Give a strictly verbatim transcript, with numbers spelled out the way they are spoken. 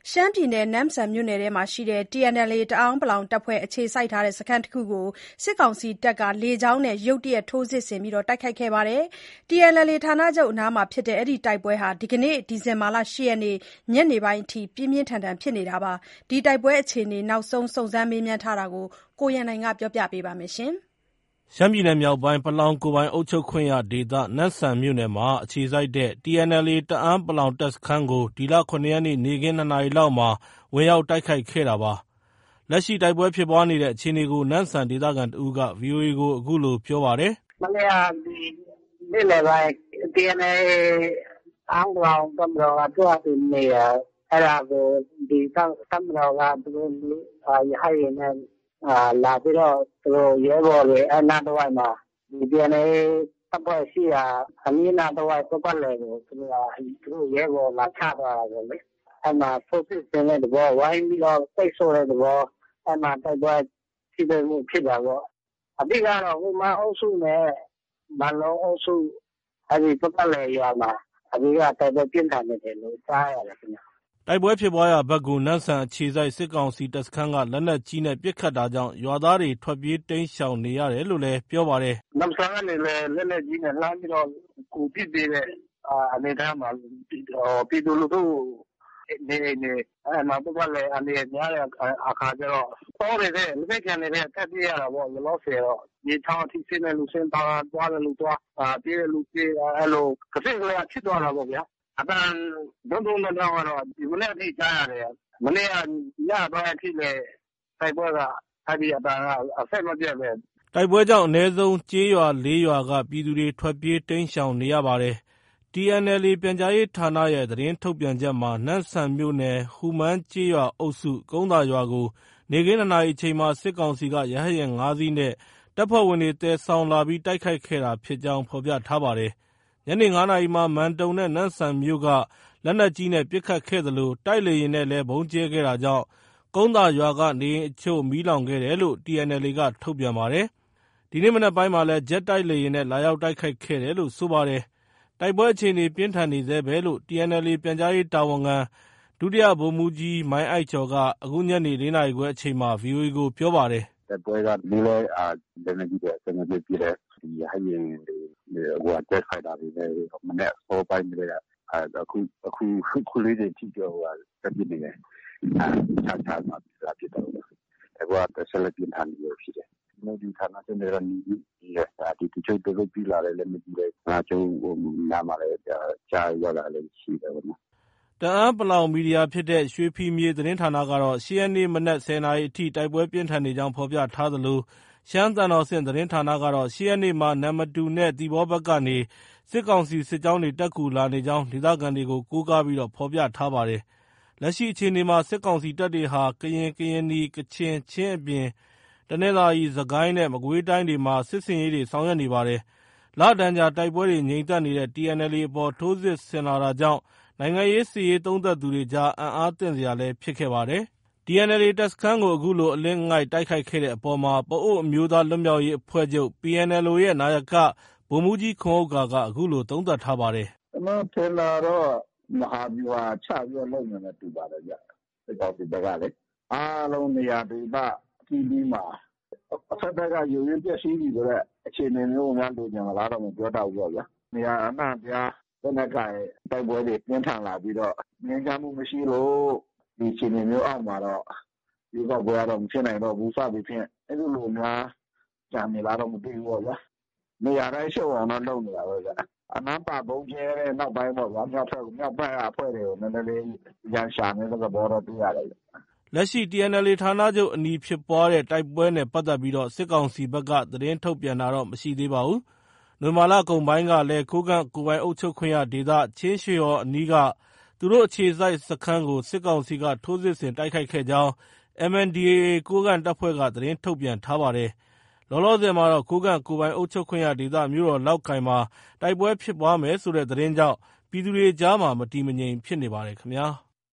ရှမ်းပြည်နယ်နမ့်ဆန်မြို့နယ်ထဲမှာရှိတဲ့ တီ အန် အယ်လ် အေ တအာင်းပလောင်တပ်ဖွဲ့အခြေစိုက်ထားတဲ့စခန်းတစ်ခုကိုစစ်ကောင်စီတပ်ကလေကြောင်းနဲ့ရုတ်တရက်ထိုးစစ်ဆင်တိုက်ခိုက်ခဲ့ပါတယ်။ တီ အန် အယ်လ် အေ ဌာနချုပ်အနားမှာဖြစ်တဲ့အဲဒီတိုက်ပွဲဟာဒီကနေ့ဒီဇင်ဘာ၈ရက်နေ့ညနေပိုင်းအထိပြင်းပြင်းထန်ထန်ဖြစ်နေတာပါ။ ဒီတိုက်ပွဲအခြေအနေနောက်ဆုံးစုံစမ်းမေးမြန်းထားတာကိုကိုရန်နိုင်ကပြောပြပါမယ်။ရှမ်းပြည်နယ်မြောက်ပိုင်း ပလောင်ကိုယ်ပိုင်အုပ်ချုပ်ခွင့်ရဒေသ နမ့်ဆန်မြို့နယ်မှာအခြေစိုက်တဲ့ တီ အန် အယ်လ် အေ တအာင်းပလောင်တပ်စခန်းကို ဒီလ ၇ ရက်နေ့ နေ့ခင်း ၂ နာရီလောက်မှာ ဝင်ရောက်တိုက်ခိုက်ခဲ့တာပါ။ လက်ရှိတိုက်ပွဲဖြစ်ပွားနေတဲ့အခြေအနေကို နမ့်ဆန်ဒေသခံတစ်ဦးက ဗွီအိုအေကို အခုလို ပြောပါတယ်။ “မနေ့က နေ့လည်ပိုင်း တီ အန် အယ်လ် အေ တအာင်းပလောင်တပ်မတော်က သူ့ဟာသူနေရာ အဲဒါကို ဒီတပ်မတော်က သူတို့ ရဟတ်ယာဉ်နဲ့ လာပြီးတော့ သူတို့ ရဲဘော်တွေ အဲဒီနားတဝိုက်မှာ တီ အန် အယ်လ် အေ တပ်ဖွဲ့ရှိရာအနီးအနားတဝိုက် ပတ်ပတ်လည်ကို သူတို့ ရဲဘော်လာချသွားတာပေါ့လေ။ အဲဒီမှာ ထိုးစစ်ဆင်တဲ့သဘော ဝိုင်းပြီးတော့ ပိတ်ဆို့တဲ့သဘော အဲဒီမှာ တိုက်ပွဲထိတွေ့မှုဖြစ်တာပေါ့။ အဓိကတော့ ဟိုမန်းအုပ်စုနဲ့ မန်လုံအုပ်စု အဲဒီပတ်ပတ်လည်ရွာမှာ အဓိက တိုက်ပွဲပြင်းထန်နေတယ်လို့ ကြားရတယ်ခင်ဗျ။ ” တိုက်ပွဲဖြစ်ပွားရာဘက်ကို နမ့်ဆန်အခြေစိုက်စစ်ကောင်စီတပ်စခန်းက လက်နက်ကြီးနဲ့ ပစ်ခတ်တာကြောင့် ရွာသားတွေ ထွက်ပြေးတိမ်းရှောင်နေရတယ်လို့လည်း ပြောပါတယ်။ “နမ့်ဆန်ကနေလည်း လက်နက်ကြီးနဲ့ လှမ်းပြီးတော့ ကူပစ်ပေးတဲ့အနေအထားမှာ ပြည်သူလူထုနေအိမ်တွေ အဲဒီမှာ ပတ်ပတ်လည်အန္တရာယ်များတဲ့အခါကျတော့ တောတွေထဲ လက်ဖက်ခြံတွေထဲ ထွက်ပြေးရတာပေါ့။ လောလောဆယ်တော့။ မြစ်ချောင်းအထိ ဆင်းတဲ့လူဆင်း သွားတဲ့လူသွား ပြေးတဲ့လူပြေး အဲလို ကစဉ့်ကလျားဖြစ်သွားတာပေါ့ဗျာ။ အသံ ဒုန်းဒုန်းဒောင်းဒောင်းကတော့ ဒီမနက်အထိ ကြားရတယ်။ မနေ့က ညပိုင်းအထိလည်း တိုက်ပွဲက အဲဒီအသံက အဆက်မပြတ်ပဲ။ ” တိုက်ပွဲကြောင့် အနည်းဆုံးကျေးရွာ လေးရွာက ပြည်သူတွေ ထွက်ပြေးတိမ်းရှောင်နေရပါတယ်။ တီ အန် အယ်လ် အေ ပြန်ကြားရေးဌာနရဲ့ သတင်းထုတ်ပြန်ချက်မှာ နမ့်ဆန်မြို့နယ် ဟူမန်းကျေးရွာအုပ်စု ကုန်းသာရွာကို နေ့ခင်း ၂ နာရီအချိန်မှာ စစ်ကောင်စီက ရဟတ်ယာဉ် ၅ စီးနဲ့ တပ်ဖွဲ့ဝင်တွေ သယ်ဆောင်လာပြီး တိုက်ခိုက်ခဲ့တာဖြစ်ကြောင်း ဖော်ပြထားပါတယ်။ ညနေ ၅ နာရီမှာ မန်တုံနဲ့ နမ့်ဆန်မြို့က လက်နက်ကြီးနဲ့ ပစ်ခတ်ခဲ့သလို တိုက်လေယာဉ်နဲ့လည်း ဗုံးကြဲခဲ့တာကြောင့် ကုန်းသာရွာက နေအိမ်အချို့ မီးလောင်ခဲ့တယ်လို့ တီ အန် အယ်လ် အေ က ထုတ်ပြန်ပါတယ်။ ဒီနေ့မနက်ပိုင်းမှာလည်း ဂျက်တိုက်လေယာဉ်နဲ့ လာရောက်တိုက်ခိုက်ခဲ့တယ်လို့ ဆိုပါတယ်။ တိုက်ပွဲအခြေအနေ ပြင်းထန်နေဆဲပဲလို့ တီ အန် အယ်လ် အေ ပြန်ကြားရေးတာဝန်ခံ ဒုတိယဗိုလ်မှူးကြီး မိုင်းအိုက်ကျော်က အခု ညနေ ၄ နာရီခွဲအချိန်မှာ ဗွီအိုအေကို ပြောပါတယ်။ “တိုက်ပွဲက နေ့လည်း လက်နက်ကြီးတွေ အဆက်မပြတ်ပစ်တယ်။ ဒီရဟတ်ယာဉ်တွေ ဂျက်ဖိုက်တာတွေနဲ့ မနက်အစောပိုင်းကတည်းက အခု အခုလေးတင်ထိ ဆက်ပစ်နေတယ်။ ချ၊ ချ လာပစ်တာပေါ့။ တိုက်ပွဲက ဆက်လက်ပြင်းထန်နေဆဲဖြစ်တယ်။ ကျနော်တို့ ဒီဌာနချုပ်နဲ့တော့ နီးတယ်။ ဒီတချို့ သူတို့ပေးလာတဲ့ လက်နက်ကြီးလည်း ဌာနချုပ်နားမှာလည်း ကျရောက်တာလည်း ရှိတယ်ပေါ့နော်။ ” တအာင်းပလောင်မီဒီယာဖြစ်တဲ့ ရွှေဖီမြေသတင်းဌာနကတော့ ၈ ရက်နေ့ မနက် ၁၀ နာရီအထိ တိုက်ပွဲပြင်းထန်နေကြောင်း ဖော်ပြထားသလို ရှမ်းသံတော်ဆင့်သတင်းဌာနကတော့ ၈ ရက်နေ့မှာ နမ္မတူနဲ့ သီပေါဘက်ကနေ စစ်ကောင်စီစစ်ကြောင်းတွေ တက်ကူလာနေကြောင်း ဒေသခံတွေကို ကိုးကားပြီး ဖော်ပြထားပါတယ်။ လက်ရှိအခြေအနေမှာ စစ်ကောင်စီတပ်တွေဟာ ကရင်၊ ကရင်နီ၊ ကချင်၊ ချင်းအပြင် တနင်္သာရီ၊ စစ်ကိုင်းနဲ့ မကွေးတိုင်းတွေမှာ စစ်ဆင်ရေးတွေ ဆောင်ရွက်နေပါတယ်။ လတန်ကြာ တိုက်ပွဲတွေ ငြိမ်သက်နေတဲ့ တီ အန် အယ်လ် အေ အပေါ် ထိုးစစ်ဆင်လာတာကြောင့် နိုင်ငံရေးစစ်ရေးသုံးသပ်သူတွေကြား အံ့အားသင့်စရာလည်း ဖြစ်ခဲ့ပါတယ်။ တီ အန် အယ်လ် အေ တပ်စခန်းကို အခုလို အလစ်အငိုက်တိုက်ခိုက်ခဲ့တဲ့အပေါ်မှာ ပအိုဝ်းအမျိုးသားလွတ်မြောက်ရေးအဖွဲ့ချုပ် ပီ အန် အယ်လ် အို ရဲ့ နာယက ဗိုလ်မှူးကြီးခွန်ဥက္ကာက အခုလို သုံးသပ်ထားပါတယ်။ “ကျနော်ထင်တာတော့ မဟာဗျူဟာချပြီးတော့ လုပ်မယ်နဲ့ တူပါတယ်ဗျ။ စစ်ကောင်စီဘက်ကလေ။ အားလုံးနေရာဒေသအသီးသီးမှာ အဖက်ဖက်က ယိုယွင်းပျက်စီးပြီဆိုတဲ့အခြေအနေမျိုးများ လိုချင်မလားတော့ မပြောတတ်ဘူးပေါ့ဗျာ။ နေရာအနှံ့အပြား လက်နက်ကိုင်တိုက်ပွဲတွေ ပြင်းထန်လာပြီးတော့ ငြိမ်းချမ်းမှုမရှိလို့ ဒီအခြေအနေမျိုးအောက်မှာတော့ ရွေးကောက်ပွဲကတော့ မဖြစ်နိုင်တော့ဘူး စသည်ဖြင့် အဲဒီလိုများ ကြံနေလားတော့ မသိဘူးပေါ့ဗျာ။ နေရာတိုင်းရှုပ်အောင်တော့ လုပ်နေတာပဲဗျ။ အနန်းပါဗုံးကြဲတဲ့နောက်ပိုင်းပေါ့ဗျာ မြောက်ဘက်ကအဖွဲ့တွေကို နည်းနည်းလေး ရန်ရှာနေတဲ့ သဘောတော့ တွေ့ရတယ်ဗျ။ ” လက်ရှိ တီ အန် အယ်လ် အေ ဌာနချုပ်အနီးဖြစ်ပွားတဲ့ တိုက်ပွဲနဲ့ ပတ်သက်ပြီး စစ်ကောင်စီဘက်က သတင်းထုတ်ပြန်တာတော့ မရှိသေးပါဘူး။ နိုဝင်ဘာလကုန်ပိုင်းကလည်း ကိုးကန့်ကိုယ်ပိုင်အုပ်ချုပ်ခွင့်ရဒေသ ချင်းရွှေဟော်အနီးက သူတို့အခြေစိုက်စခန်းကို စစ်ကောင်စီက ထိုးစစ်ဆင်တိုက်ခိုက်ခဲ့ကြောင်း အမ် အန် ဒီ အေ အေ ကိုးကန့်တပ်ဖွဲ့က သတင်းထုတ်ပြန်ထားပါတယ်။ လောလောဆယ်မှာတော့ ကိုးကန့်ကိုယ်ပိုင်အုပ်ချုပ်ခွင့်ရဒေသ မြို့တော်လောက်ကိုင်မှာ တိုက်ပွဲဖြစ်ပွားမယ်ဆိုတဲ့သတင်းကြောင့် ပြည်သူတွေကြားမှာ မတည်မငြိမ်ဖြစ်နေပါတယ်ခင်ဗျာ။